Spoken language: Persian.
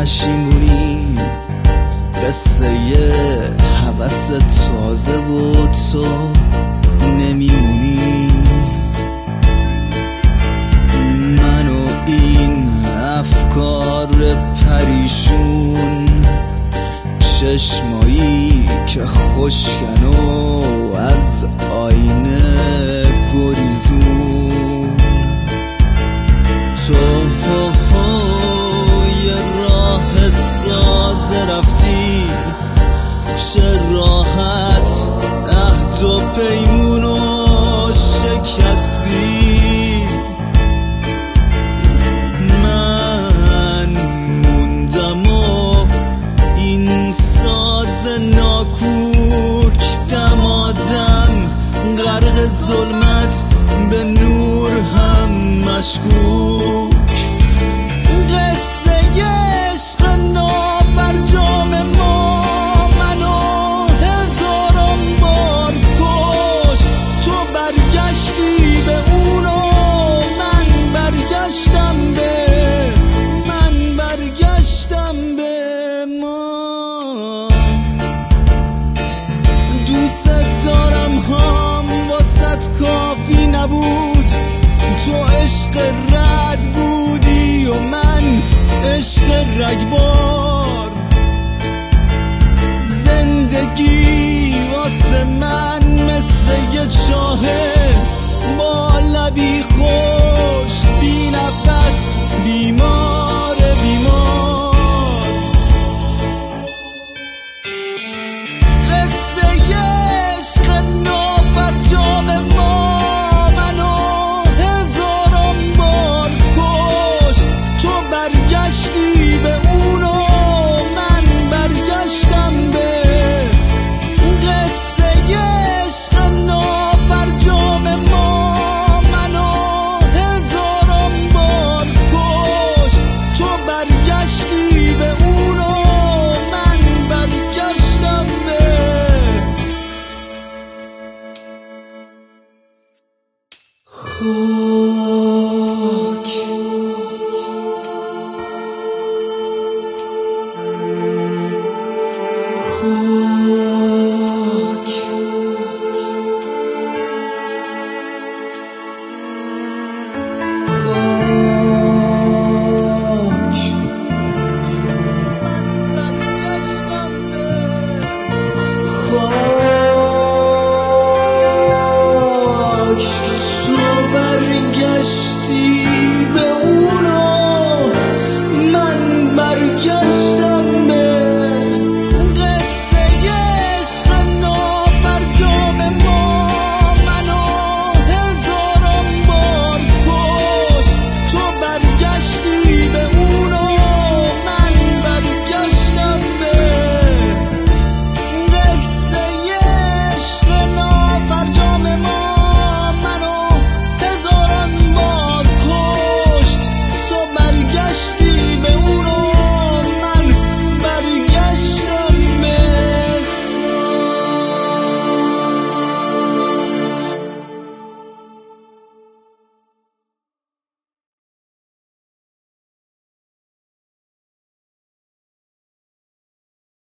پشیمونی، قصه هوس تازه و تو نمیمونی. من و این افکار پریشون، چشمایی که خشکن و از آینه گریزون. تو یه راه تازه رفتی، چه راحت عهد و پیمونو شکستی. من موندم و این ساز ناکوک دمادم، غرق ظلمت به نور هم مشکوک. قصه عشق نافرجام ما منو هزاران بار کشت. تو برگشتی به اونو، من برگشتم به ما. دوست دارم هم واسط کافی نبود، تو عشق رد بودی و من عشق رگبار. زندگی واسه من مثل یه چاهه با لبی خشک، بی نفس، بیمار بیمار. قصه عشق نافرجام ما منو هزاران بار کشت. تو برگشتی به اونو، من برگشتم به قصه عشق نافرجام ما منو هزاران بار کشت. تو برگشتی به اونو، من برگشتم به